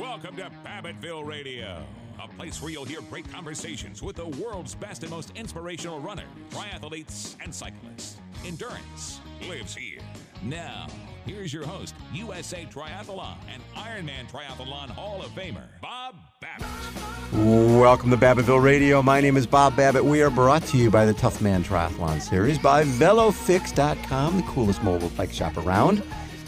Welcome to Babbitttville Radio, a place where you'll hear great conversations with the world's best and most inspirational runners, triathletes, and cyclists. Endurance lives here. Now, here's your host, USA Triathlon and Ironman Triathlon Hall of Famer, Bob Babbitt. Welcome to Babbitttville Radio. My name is Bob Babbitt. We are brought to you by the Tough Man Triathlon Series by VeloFix.com, the coolest mobile bike shop around.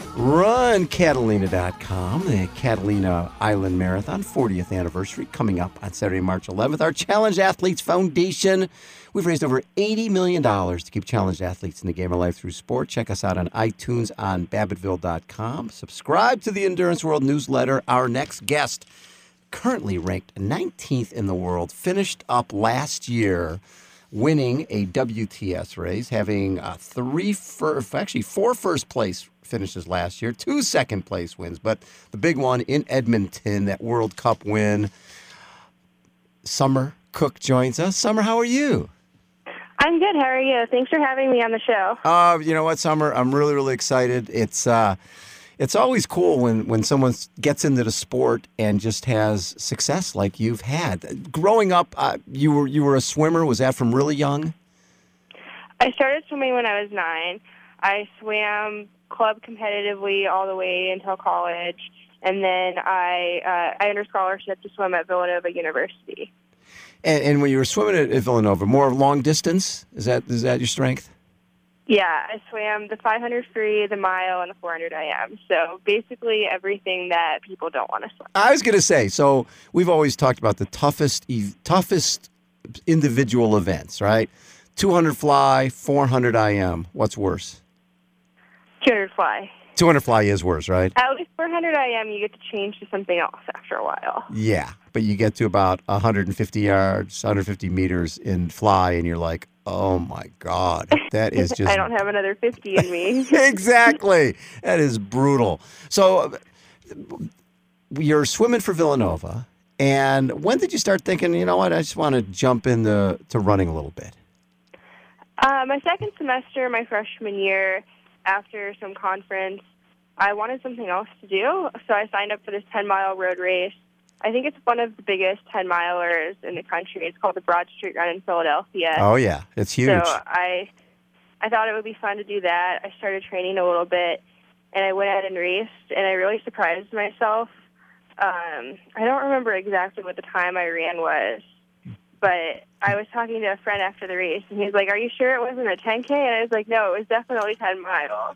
RunCatalina.com, the Catalina Island Marathon 40th anniversary coming up on Saturday, March 11th. Our Challenged Athletes Foundation. We've raised over $80 million to keep challenged athletes in the game of life through sport. Check us out on iTunes on Babbitttville.com. Subscribe to the Endurance World newsletter. Our next guest, currently ranked 19th in the world, finished up last year winning a WTS race, having four first place finishes last year, 2 second place wins, but the big one in Edmonton, that World Cup win. Summer Cook joins us. Summer, how are you? I'm good. How are you? Thanks for having me on the show. You know what, Summer? I'm really, really excited. It's always cool when someone gets into the sport and just has success like you've had. Growing up, you were a swimmer. Was that from really young? I started swimming when I was 9. I swam club competitively all the way until college, and then I earned a scholarship to swim at Villanova University. And when you were swimming at Villanova, more long distance? Is that your strength? Yeah, I swam the 500 free, the mile, and the 400 IM. So basically everything that people don't want to swim. I was going to say, so we've always talked about the toughest individual events, right? 200 fly, 400 IM. What's worse? 200 fly. 200 fly is worse, right? At least 400 IM, you get to change to something else after a while. Yeah, but you get to about 150 yards, 150 meters in fly, and you're like, oh, my God, that is just... I don't have another 50 in me. Exactly. That is brutal. So you're swimming for Villanova, and when did you start thinking, you know what, I just want to jump into running a little bit? My second semester, my freshman year, after some conference, I wanted something else to do, so I signed up for this 10-mile road race. I think it's one of the biggest 10-milers in the country. It's called the Broad Street Run in Philadelphia. Oh, yeah. It's huge. So I thought it would be fun to do that. I started training a little bit, and I went out and raced, and I really surprised myself. I don't remember exactly what the time I ran was, but I was talking to a friend after the race, and he was like, "Are you sure it wasn't a 10K?" And I was like, "No, it was definitely 10 miles."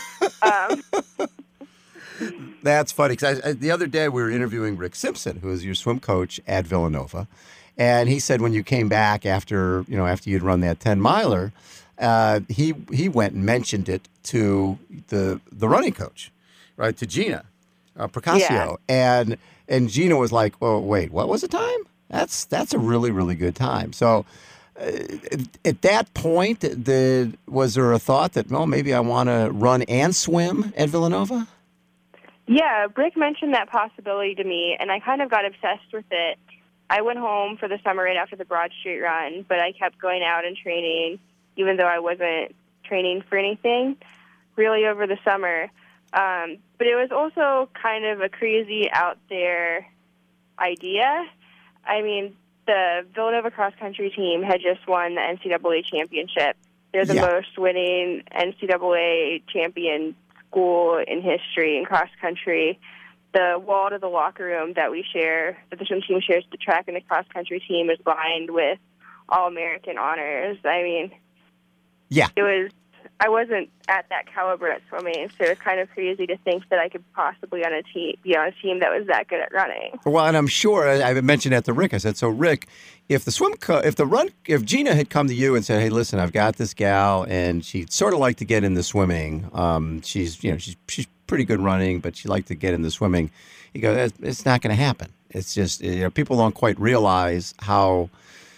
That's funny, because the other day we were interviewing Rick Simpson, who is your swim coach at Villanova, and he said when you came back after you'd run that 10-miler, he went and mentioned it to the running coach, right, to Gina Procasio, yeah. and Gina was like, "Oh, wait, what was the time? That's a really, really good time." So at that point, was there a thought that, maybe I want to run and swim at Villanova? Yeah, Rick mentioned that possibility to me, and I kind of got obsessed with it. I went home for the summer right after the Broad Street Run, but I kept going out and training, even though I wasn't training for anything, really over the summer. But it was also kind of a crazy out there idea. I mean, the Villanova cross-country team had just won the NCAA championship. They're the most winning NCAA champion school in history in cross-country. The wall to the locker room that we share, that the swim team shares, the track and the cross-country team, is lined with All-American honors. I mean, I wasn't at that caliber at swimming, so it's kind of crazy to think that I could possibly be on a team that was that good at running. Well, and I'm sure I mentioned that to Rick. I said, "So Rick, if Gina had come to you and said, 'Hey, listen, I've got this gal, and she'd sort of like to get into swimming. She's pretty good running, but she'd like to get into swimming," he goes, "It's not going to happen. It's just people don't quite realize how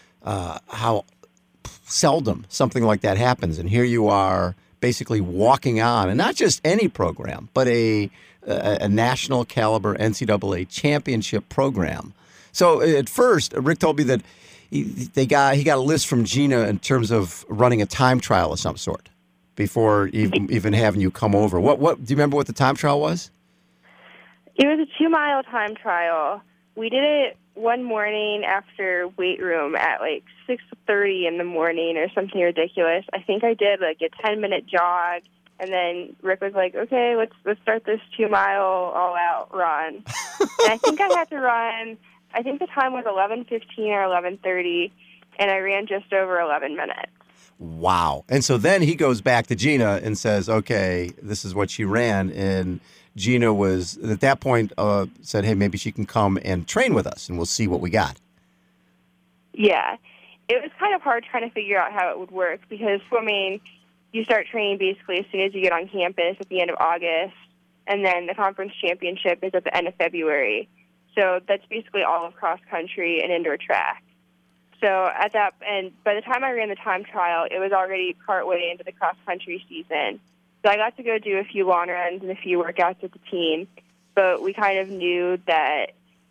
seldom something like that happens, and here you are basically walking on, and not just any program, but a national caliber NCAA championship program." So at first, Rick told me that he got a list from Gina in terms of running a time trial of some sort before even having you come over. What do you remember what the time trial was? It was a 2-mile time trial. We did it one morning after weight room at like 6:30 in the morning or something ridiculous. I think I did like a 10-minute jog, and then Rick was like, "Okay, let's start this 2-mile all-out run." And I think I had to run. I think the time was 11:15 or 11:30, and I ran just over 11 minutes. Wow. And so then he goes back to Gina and says, okay, this is what she ran. And Gina was, at that point, said, hey, maybe she can come and train with us, and we'll see what we got. Yeah. It was kind of hard trying to figure out how it would work because swimming, you start training basically as soon as you get on campus at the end of August, and then the conference championship is at the end of February. So that's basically all of cross-country and indoor track. So at that, and by the time I ran the time trial, it was already partway into the cross-country season. So I got to go do a few long runs and a few workouts with the team, but we kind of knew that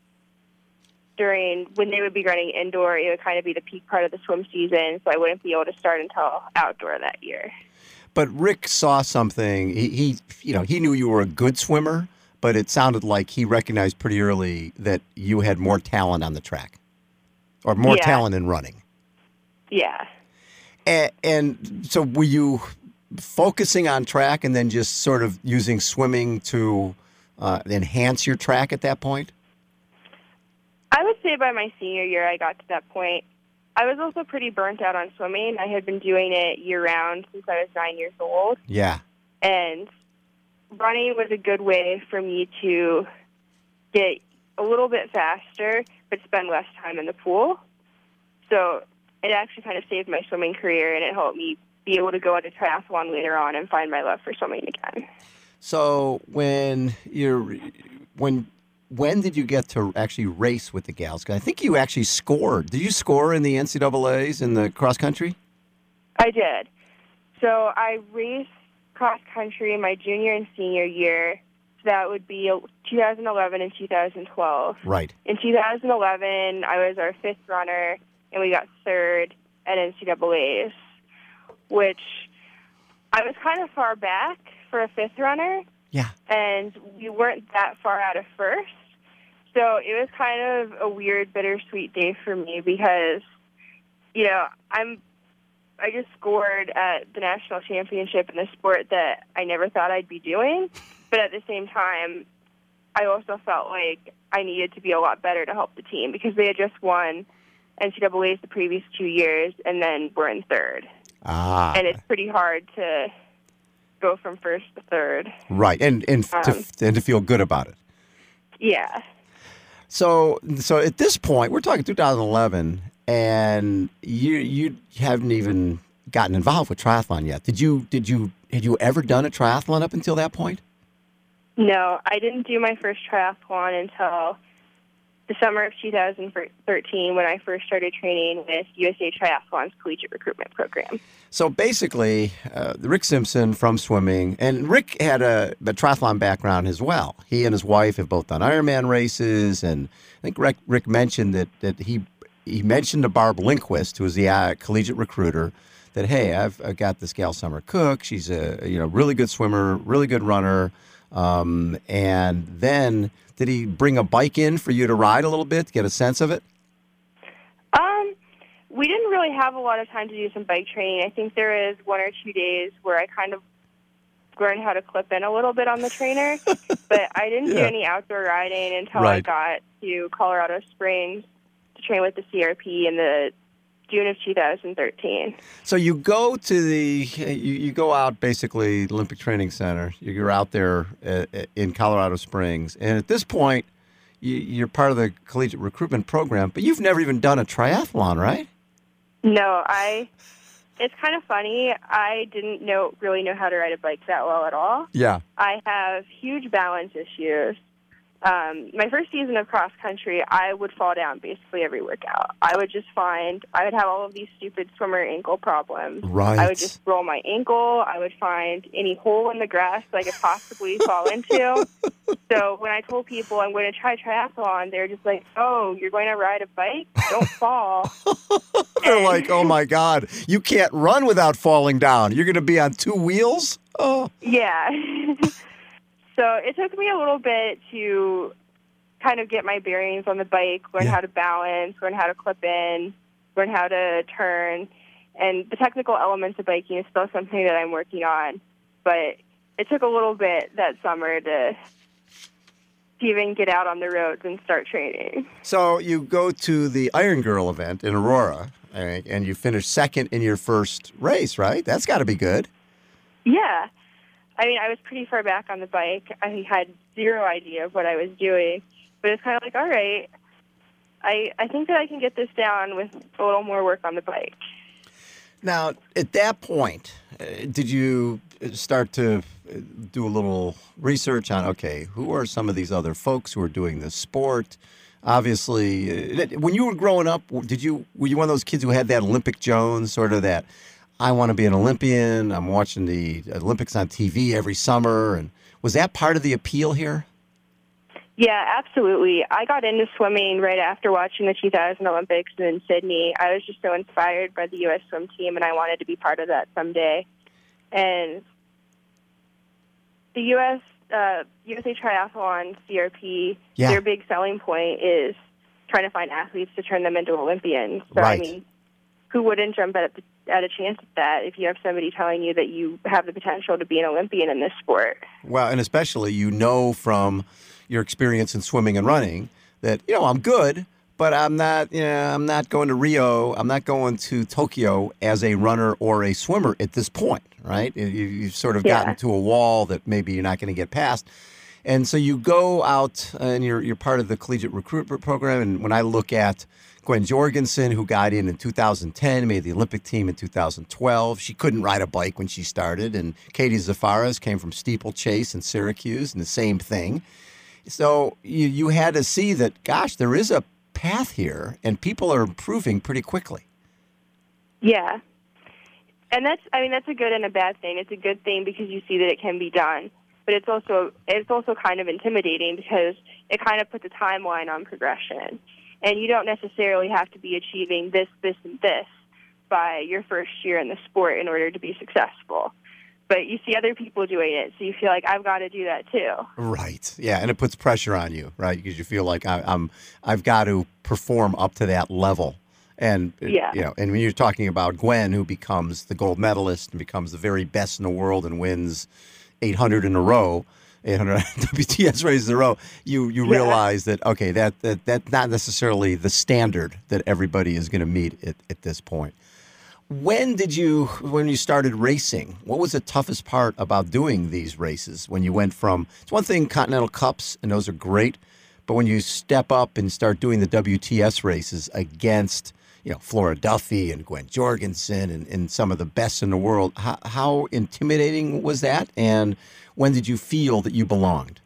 when they would be running indoor, it would kind of be the peak part of the swim season, so I wouldn't be able to start until outdoor that year. But Rick saw something. He knew you were a good swimmer, but it sounded like he recognized pretty early that you had more talent on the track. Or more talent in running. Yeah. And so were you focusing on track and then just sort of using swimming to enhance your track at that point? I would say by my senior year I got to that point. I was also pretty burnt out on swimming. I had been doing it year-round since I was 9 years old. Yeah. And running was a good way for me to get a little bit faster, but spend less time in the pool. So it actually kind of saved my swimming career, and it helped me be able to go into triathlon later on and find my love for swimming again. So when did you get to actually race with the gals? 'Cause I think you actually scored. Did you score in the NCAAs in the cross country? I did. So I raced cross country my junior and senior year. So that would be 2011 and 2012. Right. In 2011, I was our fifth runner, and we got third at NCAAs, which I was kind of far back for a fifth runner. Yeah. And we weren't that far out of first. So it was kind of a weird, bittersweet day for me because, I just scored at the national championship in a sport that I never thought I'd be doing. But at the same time, I also felt like I needed to be a lot better to help the team because they had just won NCAAs the previous 2 years and then were in third. And it's pretty hard to go from first to third. Right, and to feel good about it. Yeah. So at this point, we're talking 2011, and you haven't even gotten involved with triathlon yet. Had you ever done a triathlon up until that point? No, I didn't do my first triathlon until the summer of 2013 when I first started training with USA Triathlon's collegiate recruitment program. So basically, Rick Simpson from swimming, and Rick had a triathlon background as well. He and his wife have both done Ironman races, and I think Rick mentioned that he mentioned to Barb Lindquist, who was the collegiate recruiter, that, hey, I've got this gal Summer Cook. She's a really good swimmer, really good runner. And then did he bring a bike in for you to ride a little bit to get a sense of it? We didn't really have a lot of time to do some bike training. I think there is 1 or 2 days where I kind of learned how to clip in a little bit on the trainer, but I didn't do any outdoor riding until I got to Colorado Springs to train with the CRP in the June of 2013. So you go to you go out basically the Olympic Training Center. You're out there in Colorado Springs, and at this point, you're part of the collegiate recruitment program. But you've never even done a triathlon, right? No, It's kind of funny. I didn't really know how to ride a bike that well at all. Yeah. I have huge balance issues. My first season of cross country, I would fall down basically every workout. I would have all of these stupid swimmer ankle problems. Right. I would just roll my ankle. I would find any hole in the grass that I could possibly fall into. So when I told people I'm going to try triathlon, they're just like, oh, you're going to ride a bike? Don't fall. They're like, oh my God, you can't run without falling down. You're going to be on 2 wheels? Oh. Yeah. So it took me a little bit to kind of get my bearings on the bike, learn how to balance, learn how to clip in, learn how to turn. And the technical elements of biking is still something that I'm working on. But it took a little bit that summer to even get out on the roads and start training. So you go to the Iron Girl event in Aurora, and you finish second in your first race, right? That's got to be good. Yeah. I mean, I was pretty far back on the bike. I had zero idea of what I was doing. But it's kind of like, all right, I think that I can get this down with a little more work on the bike. Now, at that point, did you start to do a little research on, okay, who are some of these other folks who are doing this sport? Obviously, when you were growing up, were you one of those kids who had that Olympic Jones, sort of that, I want to be an Olympian, I'm watching the Olympics on TV every summer, and was that part of the appeal here? Yeah, absolutely. I got into swimming right after watching the 2000 Olympics in Sydney. I was just so inspired by the U.S. swim team, and I wanted to be part of that someday. And the USA Triathlon CRP, their big selling point is trying to find athletes to turn them into Olympians. So, right. I mean, who wouldn't jump at a chance at that if you have somebody telling you that you have the potential to be an Olympian in this sport? Well, and especially, from your experience in swimming and running that, I'm good, but I'm not going to Rio. I'm not going to Tokyo as a runner or a swimmer at this point, right? You've sort of gotten to a wall that maybe you're not going to get past. And so you go out and you're part of the collegiate recruitment program. And when I look at Gwen Jorgensen, who got in 2010, made the Olympic team in 2012. She couldn't ride a bike when she started. And Katie Zafaras came from steeplechase in Syracuse, and the same thing. So you had to see that, gosh, there is a path here, and people are improving pretty quickly. Yeah. And that's a good and a bad thing. It's a good thing because you see that it can be done. But it's also kind of intimidating because it kind of puts a timeline on progression. And you don't necessarily have to be achieving this, and this by your first year in the sport in order to be successful. But you see other people doing it, so you feel like I've got to do that too. Right. Yeah, and it puts pressure on you, right? Because you feel like I've got to perform up to that level. And and when you're talking about Gwen, who becomes the gold medalist and becomes the very best in the world and wins 800 in a row, 800 WTS races in a row, you realize that, okay, that's not necessarily the standard that everybody is going to meet at this point. When you started racing, what was the toughest part about doing these races? When you went from, it's one thing, Continental Cups, and those are great, but when you step up and start doing the WTS races against, Flora Duffy and Gwen Jorgensen and some of the best in the world, how intimidating was that? And when did you feel that you belonged?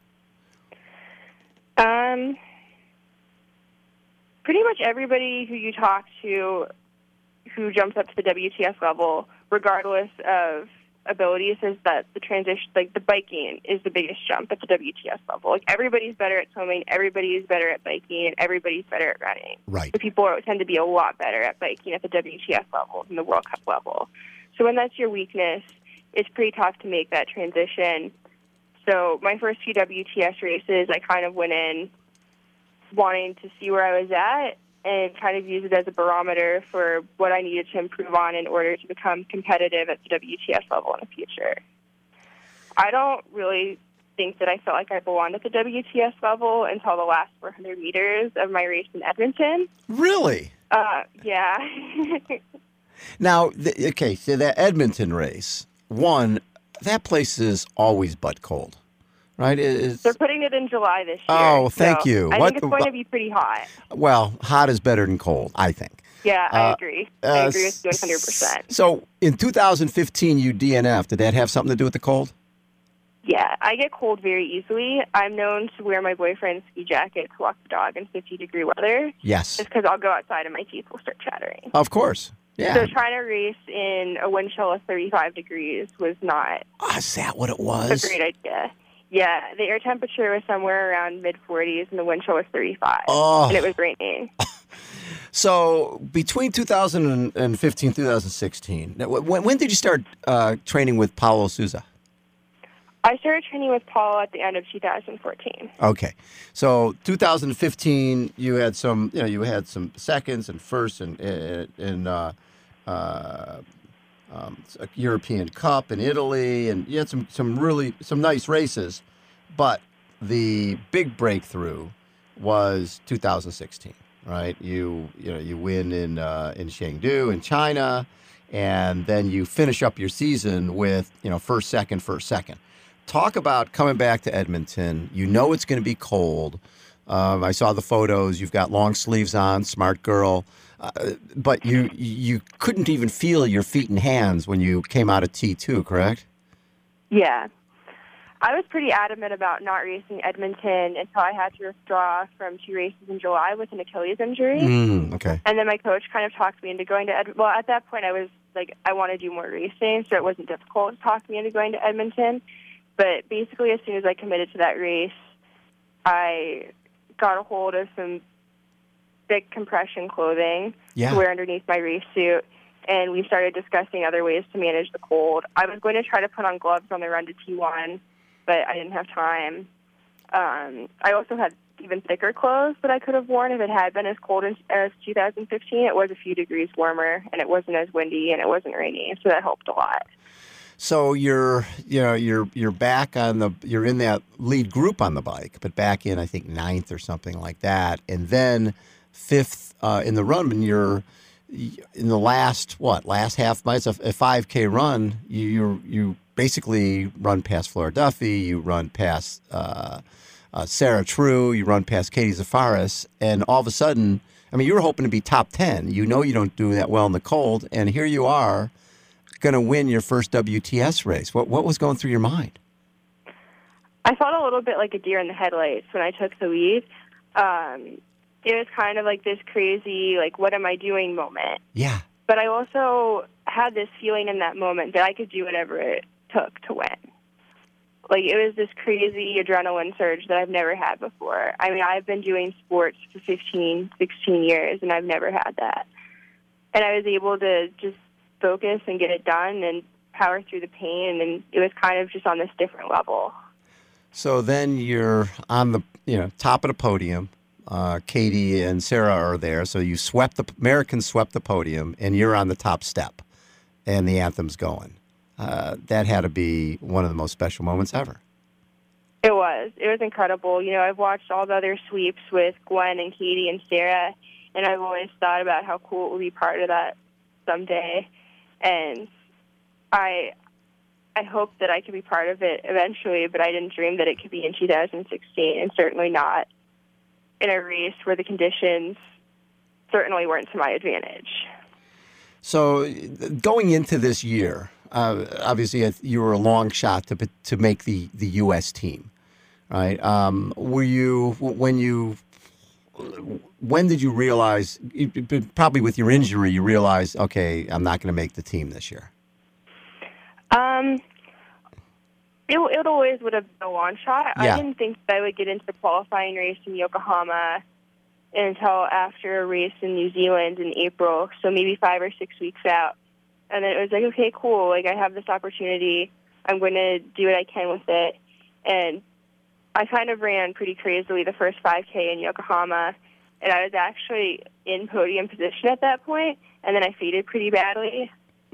Pretty much everybody who you talk to who jumps up to the WTS level, regardless of ability, says that the transition, like the biking, is the biggest jump at the WTS level. Like everybody's better at swimming, everybody's better at biking, and everybody's better at running. Right. The people tend to be a lot better at biking at the WTS level than the World Cup level. So when that's your weakness, it's pretty tough to make that transition. So my first few WTS races, I kind of went in wanting to see where I was at and kind of use it as a barometer for what I needed to improve on in order to become competitive at the WTS level in the future. I don't really think that I felt like I belonged at the WTS level until the last 400 meters of my race in Edmonton. Really? Yeah. Now, so that Edmonton race, that place is always butt cold. Right? They're putting it in July this year. Oh, thank you. I think it's going to be pretty hot. Well, hot is better than cold, I think. Yeah, I agree. I agree with you 100%. So in 2015, you DNF'd. Did that have something to do with the cold? Yeah, I get cold very easily. I'm known to wear my boyfriend's ski jacket to walk the dog in 50-degree weather. Yes. Just because I'll go outside and my teeth will start chattering. Of course. Yeah. So trying to race in a wind chill of 35 degrees was not is that what it was? a great idea. Yeah, the air temperature was somewhere around mid-40s, and the wind chill was 35, and it was raining. So between 2015 2016, when did you start training with Paulo Souza? I started training with Paul at the end of 2014. Okay, so 2015, you had some, you had some seconds and firsts in a European Cup in Italy, and you had some nice races, but the big breakthrough was 2016, right? You win in Chengdu in China, and then you finish up your season with first second. Talk about coming back to Edmonton. You know it's going to be cold. I saw the photos. You've got long sleeves on, smart girl. But you couldn't even feel your feet and hands when you came out of T2, correct? Yeah. I was pretty adamant about not racing Edmonton until I had to withdraw from 2 races in July with an Achilles injury. Okay. And then my coach kind of talked me into going to Edmonton. Well, at that point, I was like, I want to do more racing, so it wasn't difficult to talk me into going to Edmonton. But basically, as soon as I committed to that race, I got a hold of some thick compression clothing to wear underneath my race suit, and we started discussing other ways to manage the cold. I was going to try to put on gloves on the run to T1, but I didn't have time. I also had even thicker clothes that I could have worn if it had been as cold as 2015. It was a few degrees warmer, and it wasn't as windy, and it wasn't rainy, so that helped a lot. So you're back you're in that lead group on the bike, but back in I think 9th or something like that, and then 5th in the run. When you're in the last half mile, it's a 5K run. You basically run past Flora Duffy, you run past Sarah True, you run past Katie Zafaris, and all of a sudden, I mean, you were hoping to be top 10. You know you don't do that well in the cold, and here you are, going to win your first WTS race. What was going through your mind? I felt a little bit like a deer in the headlights when I took the lead. It was kind of like this crazy, like, what am I doing moment. Yeah. But I also had this feeling in that moment that I could do whatever it took to win. Like, it was this crazy adrenaline surge that I've never had before. I mean, I've been doing sports for 15, 16 years, and I've never had that. And I was able to just focus and get it done and power through the pain, and it was kind of just on this different level. So then you're on the top of the podium. Katie and Sarah are there, so you Americans swept the podium, and you're on the top step, and the anthem's going. That had to be one of the most special moments ever. It was incredible. I've watched all the other sweeps with Gwen and Katie and Sarah, and I've always thought about how cool it would be part of that someday. And I hope that I could be part of it eventually, but I didn't dream that it could be in 2016, and certainly not in a race where the conditions certainly weren't to my advantage. So going into this year, obviously you were a long shot to make the U.S. team, right? When did you realize, probably with your injury, you realized, okay, I'm not going to make the team this year? It always would have been a long shot. Yeah. I didn't think that I would get into the qualifying race in Yokohama until after a race in New Zealand in April, so maybe 5 or 6 weeks out. And then it was like, okay, cool, like I have this opportunity. I'm going to do what I can with it. And I kind of ran pretty crazily the first 5K in Yokohama, and I was actually in podium position at that point, and then I faded pretty badly.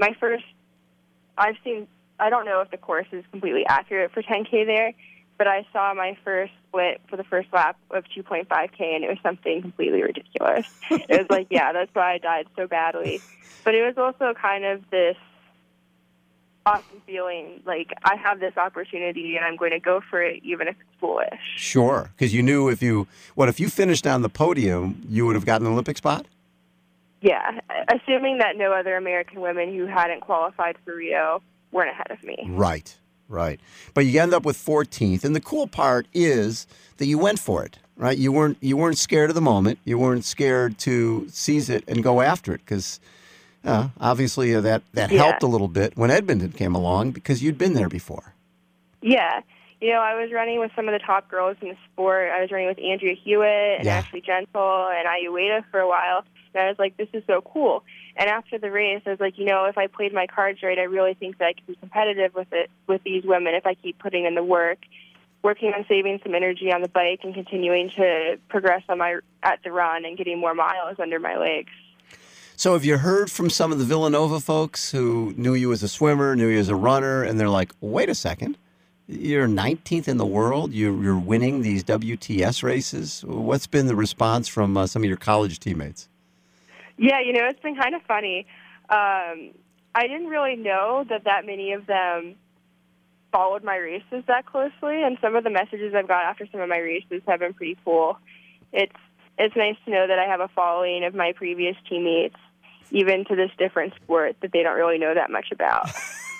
I don't know if the course is completely accurate for 10K there, but I saw my first split for the first lap of 2.5K, and it was something completely ridiculous. It was like, yeah, that's why I died so badly. But it was also kind of this awesome feeling, like I have this opportunity and I'm going to go for it even if it's foolish. Sure, because you knew if you finished on the podium, you would have gotten an Olympic spot? Yeah, assuming that no other American women who hadn't qualified for Rio weren't ahead of me. Right. But you end up with 14th, and the cool part is that you went for it, right? You weren't scared of the moment. You weren't scared to seize it and go after it, because obviously that helped a little bit when Edmonton came along because you'd been there before. Yeah. I was running with some of the top girls in the sport. I was running with Andrea Hewitt and Yeah. Ashley Gentle and Ayueda for a while. And I was like, this is so cool. And after the race, I was like, if I played my cards right, I really think that I could be competitive with these women if I keep putting in the work, working on saving some energy on the bike and continuing to progress at the run and getting more miles under my legs. So have you heard from some of the Villanova folks who knew you as a swimmer, knew you as a runner, and they're like, wait a second, you're 19th in the world, you're winning these WTS races? What's been the response from some of your college teammates? Yeah, it's been kind of funny. I didn't really know that many of them followed my races that closely, and some of the messages I've got after some of my races have been pretty cool. It's nice to know that I have a following of my previous teammates, even to this different sport that they don't really know that much about.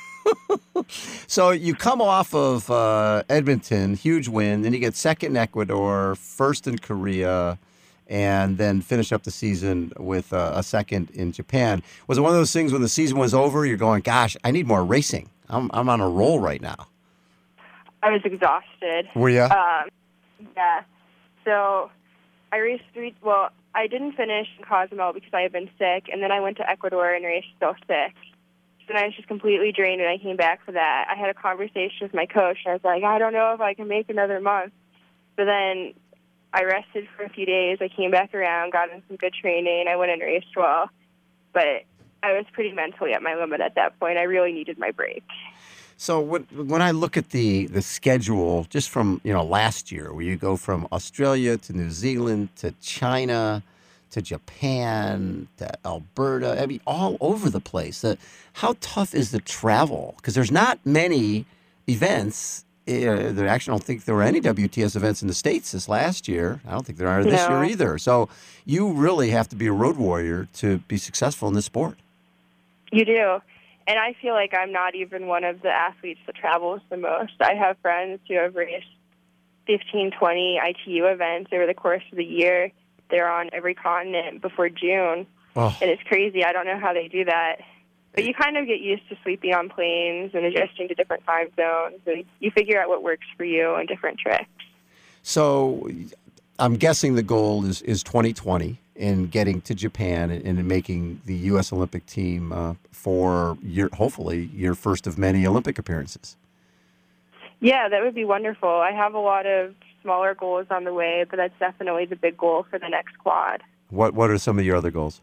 So you come off of Edmonton, huge win, then you get second in Ecuador, first in Korea, and then finish up the season with a second in Japan. Was it one of those things when the season was over, you're going, gosh, I need more racing. I'm on a roll right now. I was exhausted. Were you? Yeah. So I raced I didn't finish in Cozumel because I had been sick, and then I went to Ecuador and raced still sick. So then I was just completely drained when I came back for that. I had a conversation with my coach, and I was like, I don't know if I can make another month. So then I rested for a few days. I came back around, got in some good training. I went and raced well. But I was pretty mentally at my limit at that point. I really needed my break. So when I look at the schedule, just from last year, where you go from Australia to New Zealand to China to Japan to Alberta, I mean, all over the place. How tough is the travel? Because there's not many events. There actually, I don't think there were any WTS events in the States this last year. I don't think there are this year either. So you really have to be a road warrior to be successful in this sport. You do. And I feel like I'm not even one of the athletes that travels the most. I have friends who have raced 15, 20 ITU events over the course of the year. They're on every continent before June. Oh. And it's crazy. I don't know how they do that. But you kind of get used to sleeping on planes and adjusting to different time zones. And you figure out what works for you and different tricks. So I'm guessing the goal is 2020 in getting to Japan and making the U.S. Olympic team for hopefully your first of many Olympic appearances. Yeah, that would be wonderful. I have a lot of smaller goals on the way, but that's definitely the big goal for the next quad. What are some of your other goals?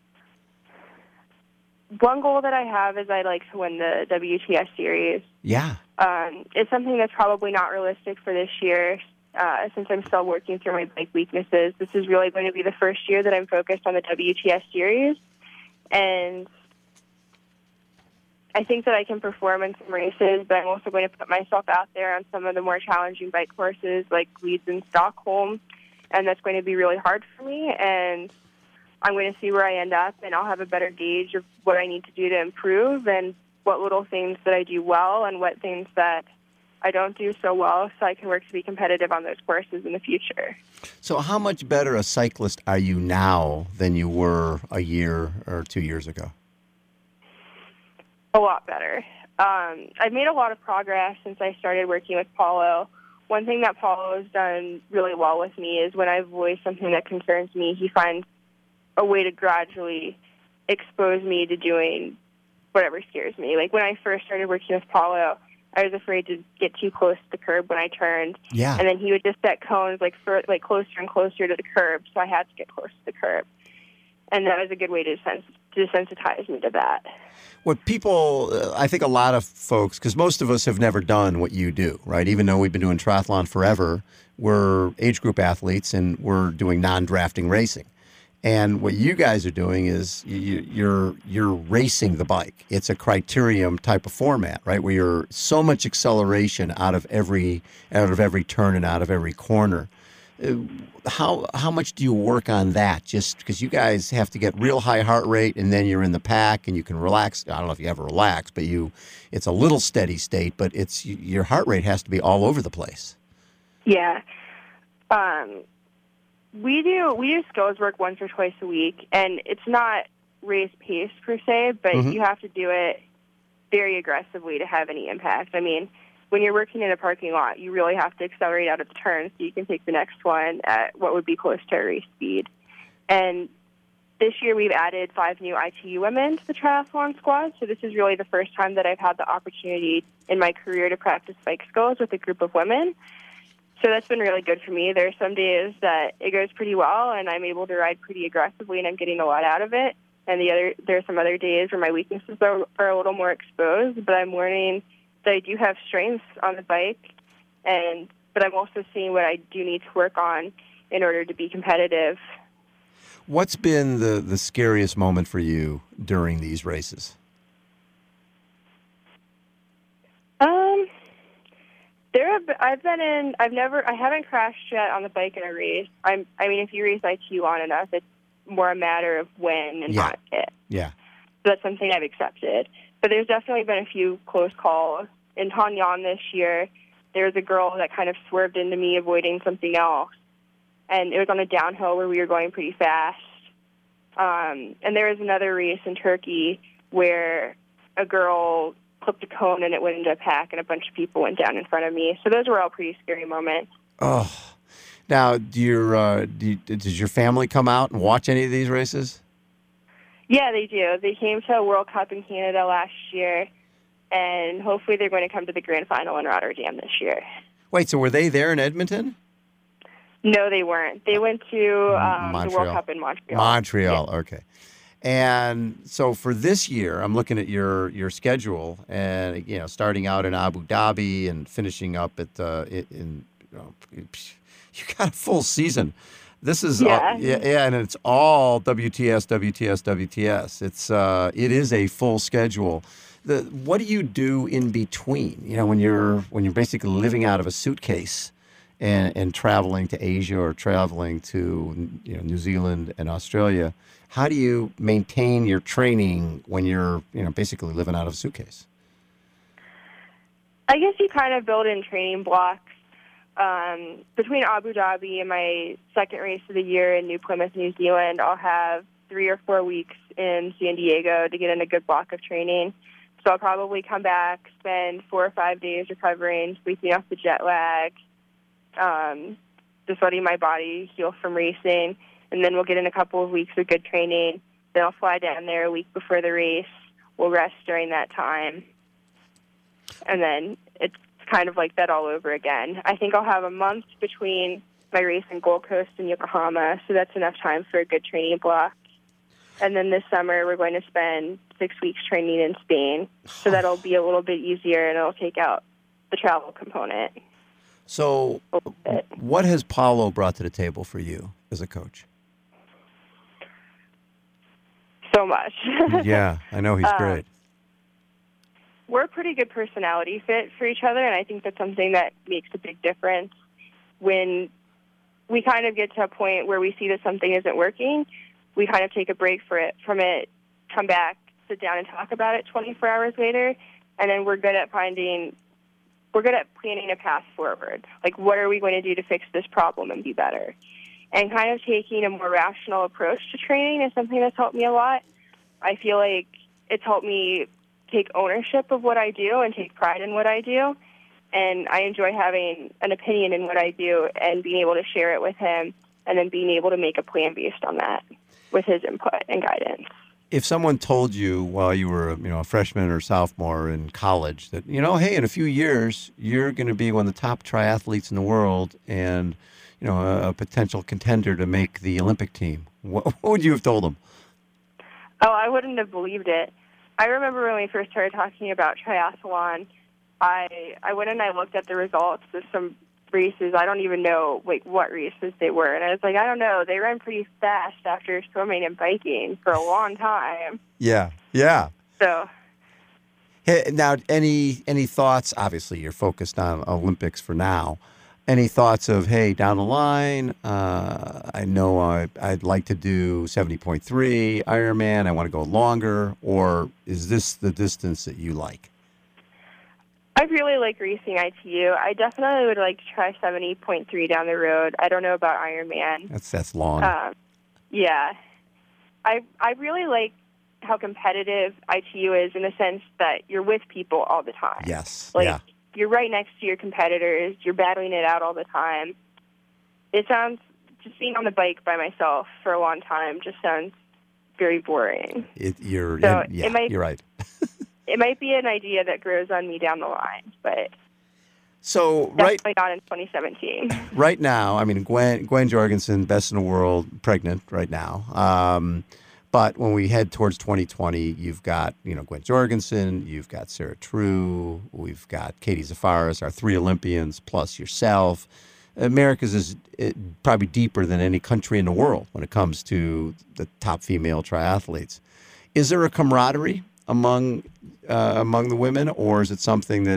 One goal that I have is I'd like to win the WTS series. Yeah. It's something that's probably not realistic for this year. Since I'm still working through my bike weaknesses, this is really going to be the first year that I'm focused on the WTS series. And I think that I can perform in some races, but I'm also going to put myself out there on some of the more challenging bike courses like Leeds and Stockholm. And that's going to be really hard for me. And I'm going to see where I end up, and I'll have a better gauge of what I need to do to improve and what little things that I do well and what things that I don't do so well, so I can work to be competitive on those courses in the future. So how much better a cyclist are you now than you were a year or 2 years ago? A lot better. I've made a lot of progress since I started working with Paulo. One thing that Paulo has done really well with me is when I voice something that concerns me, he finds a way to gradually expose me to doing whatever scares me. Like when I first started working with Paulo, I was afraid to get too close to the curb when I turned. Yeah. And then he would just set cones closer and closer to the curb, so I had to get close to the curb. And that was a good way to desensitize me to that. What people, I think a lot of folks, because most of us have never done what you do, right? Even though we've been doing triathlon forever, we're age group athletes and we're doing non-drafting racing. And what you guys are doing is you're racing the bike. It's a criterium type of format, right? Where you're so much acceleration out of every turn and out of every corner. How much do you work on that? Just because you guys have to get real high heart rate, and then you're in the pack and you can relax. I don't know if you ever relax, but it's a little steady state, but your heart rate has to be all over the place. Yeah. We do skills work once or twice a week, and it's not race pace per se, but you have to do it very aggressively to have any impact. I mean, when you're working in a parking lot, you really have to accelerate out of the turn so you can take the next one at what would be close to a race speed. And this year we've added 5 new ITU women to the triathlon squad, so this is really the first time that I've had the opportunity in my career to practice bike skills with a group of women. So that's been really good for me. There are some days that it goes pretty well and I'm able to ride pretty aggressively and I'm getting a lot out of it. And there are some other days where my weaknesses are a little more exposed, but I'm learning that I do have strengths on the bike, but I'm also seeing what I do need to work on in order to be competitive. What's been the scariest moment for you during these races? I haven't crashed yet on the bike in a race. I mean, if you race ITU long enough, it's more a matter of when and not if. Yeah. So that's something I've accepted. But there's definitely been a few close calls. In Tanyang this year, there was a girl that kind of swerved into me avoiding something else. And it was on a downhill where we were going pretty fast. And there was another race in Turkey where a girl clipped a cone and it went into a pack and a bunch of people went down in front of me. So those were all pretty scary moments. Oh. Now, does your family come out and watch any of these races? Yeah, they do. They came to a World Cup in Canada last year, and hopefully they're going to come to the Grand Final in Rotterdam this year. Wait, so were they there in Edmonton? No, they weren't. They went to the World Cup in Montreal. Montreal, yeah. Okay. And so for this year, I'm looking at your schedule, and starting out in Abu Dhabi and finishing up at you got a full season. This is and it's all WTS. It is a full schedule. What do you do in between? When you're basically living out of a suitcase and traveling to Asia or traveling to New Zealand and Australia. How do you maintain your training when you're basically living out of a suitcase? I guess you kind of build in training blocks. Between Abu Dhabi and my second race of the year in New Plymouth, New Zealand, I'll have 3 or 4 weeks in San Diego to get in a good block of training. So I'll probably come back, spend 4 or 5 days recovering, sleeping off the jet lag, just letting my body heal from racing, and then we'll get in a couple of weeks of good training. Then I'll fly down there a week before the race. We'll rest during that time. And then it's kind of like that all over again. I think I'll have a month between my race in Gold Coast and Yokohama, so that's enough time for a good training block. And then this summer we're going to spend 6 weeks training in Spain, so that'll be a little bit easier and it'll take out the travel component. So what has Paulo brought to the table for you as a coach? So much. Yeah, I know he's great. We're a pretty good personality fit for each other, and I think that's something that makes a big difference. When we kind of get to a point where we see that something isn't working, we kind of take a break from it, come back, sit down and talk about it 24 hours later, and then we're good at planning a path forward. Like, what are we going to do to fix this problem and be better? And kind of taking a more rational approach to training is something that's helped me a lot. I feel like it's helped me take ownership of what I do and take pride in what I do. And I enjoy having an opinion in what I do and being able to share it with him and then being able to make a plan based on that with his input and guidance. If someone told you while you were a freshman or sophomore in college that, hey, in a few years, you're going to be one of the top triathletes in the world and, a potential contender to make the Olympic team, what would you have told them? Oh, I wouldn't have believed it. I remember when we first started talking about triathlon, I went and I looked at the results of some races. I don't even know what races they were. And I was like, I don't know. They ran pretty fast after swimming and biking for a long time. Yeah. So. Hey, now, any thoughts? Obviously, you're focused on Olympics for now. Any thoughts of, hey, down the line, I know I'd like to do 70.3 Ironman. I want to go longer. Or is this the distance that you like? I really like racing ITU. I definitely would like to try 70.3 down the road. I don't know about Ironman. That's long. Yeah. I really like how competitive ITU is in the sense that you're with people all the time. Yes. Like, yeah. you're right next to your competitors. You're battling it out all the time. It sounds, just being on the bike by myself for a long time just sounds very boring. You're right. It might be an idea that grows on me down the line, but so definitely not in 2017. Right now, I mean, Gwen Jorgensen, best in the world, pregnant right now. But when we head towards 2020, you've got, Gwen Jorgensen, you've got Sarah True, we've got Katie Zafaris, our 3 Olympians, plus yourself. America's is probably deeper than any country in the world when it comes to the top female triathletes. Is there a camaraderie among the women, or is it something that,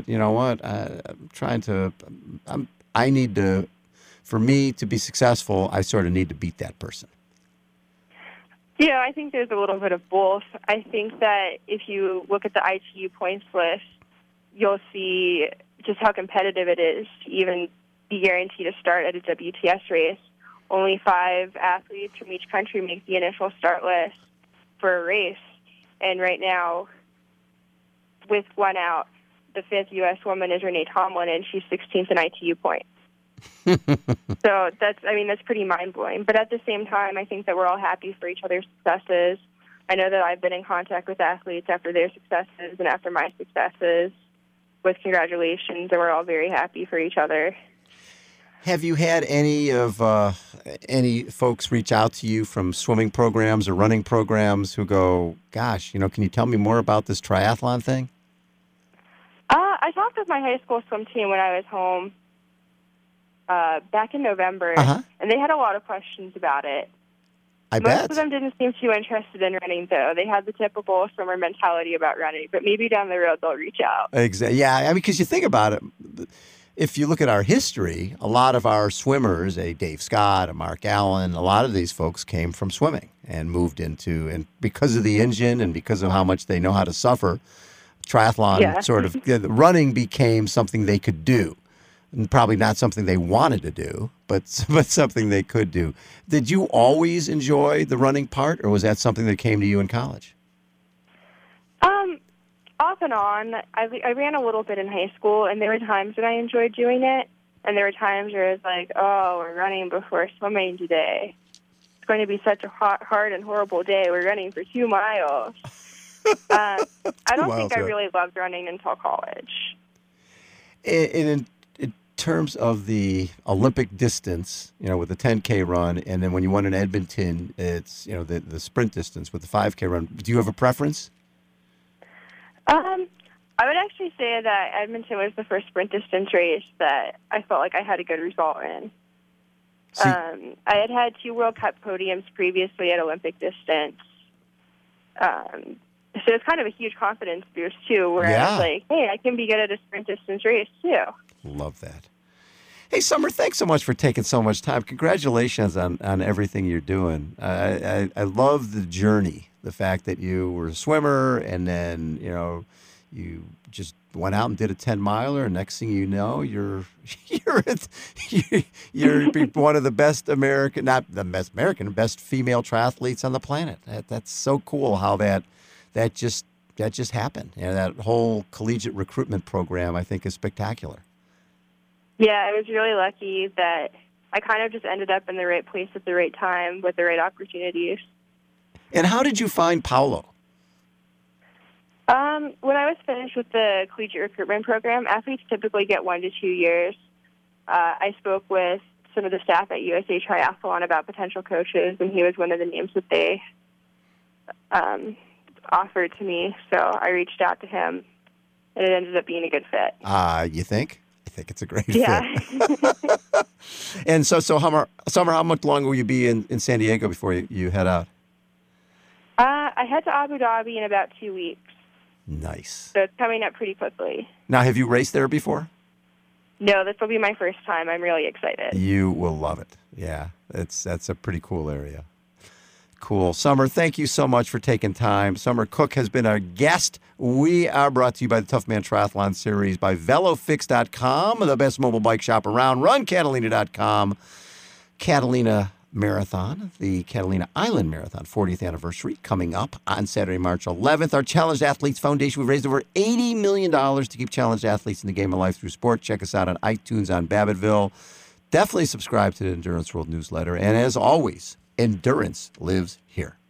for me to be successful, I sort of need to beat that person? Yeah, I think there's a little bit of both. I think that if you look at the ITU points list, you'll see just how competitive it is to even be guaranteed a start at a WTS race. Only 5 athletes from each country make the initial start list for a race. And right now, with one out, the 5th U.S. woman is Renee Tomlin, and she's 16th in ITU points. So that's pretty mind-blowing. But at the same time, I think that we're all happy for each other's successes. I know that I've been in contact with athletes after their successes and after my successes with congratulations, and we're all very happy for each other. Have you had any folks reach out to you from swimming programs or running programs who go, gosh, can you tell me more about this triathlon thing? I talked with my high school swim team when I was home back in November, and they had a lot of questions about it. I bet. Most of them didn't seem too interested in running, though. They had the typical swimmer mentality about running, but maybe down the road they'll reach out. Exactly. Yeah, because you think about it, if you look at our history, a lot of our swimmers, a Dave Scott, a Mark Allen, a lot of these folks came from swimming and moved into, and because of the engine and because of how much they know how to suffer, triathlon running became something they could do. And probably not something they wanted to do, but something they could do. Did you always enjoy the running part, or was that something that came to you in college? Off and on. I ran a little bit in high school, and there were times when I enjoyed doing it, and there were times where it was like, oh, we're running before swimming today. It's going to be such a hard and horrible day. We're running for 2 miles. I don't think I really loved running until college. In terms of the Olympic distance, with the 10K run, and then when you won in Edmonton, it's, the sprint distance with the 5K run, do you have a preference? I would actually say that Edmonton was the first sprint distance race that I felt like I had a good result in. I had 2 World Cup podiums previously at Olympic distance. So it's kind of a huge confidence boost, too, where I was like, hey, I can be good at a sprint distance race, too. Love that. Hey, Summer, thanks so much for taking so much time. Congratulations on everything you're doing. I love the journey, the fact that you were a swimmer and then, you just went out and did a 10-miler, and next thing you know, you're one of the best American, not the best American, best female triathletes on the planet. That's so cool how that just happened. That whole collegiate recruitment program, I think, is spectacular. Yeah, I was really lucky that I kind of just ended up in the right place at the right time with the right opportunities. And how did you find Paulo? When I was finished with the collegiate recruitment program, athletes typically get 1 to 2 years. I spoke with some of the staff at USA Triathlon about potential coaches, and he was one of the names that they offered to me. So I reached out to him, and it ended up being a good fit. You think? I think it's a great fit. And so Summer, how much longer will you be in San Diego before you head out? I head to Abu Dhabi in about 2 weeks. Nice. So it's coming up pretty quickly. Now, have you raced there before? No, this will be my first time. I'm really excited. You will love it. Yeah, that's a pretty cool area. Cool. Summer, thank you so much for taking time. Summer Cook has been our guest. We are brought to you by the Tough Man Triathlon Series, by VeloFix.com, the best mobile bike shop around, RunCatalina.com. Catalina, Marathon, the Catalina Island Marathon 40th anniversary, coming up on Saturday, March 11th. Our Challenged Athletes Foundation, we've raised over $80 million to keep challenged athletes in the game of life through sport. Check us out on iTunes on Babbittville. Definitely subscribe to the Endurance World newsletter. And as always, endurance lives here.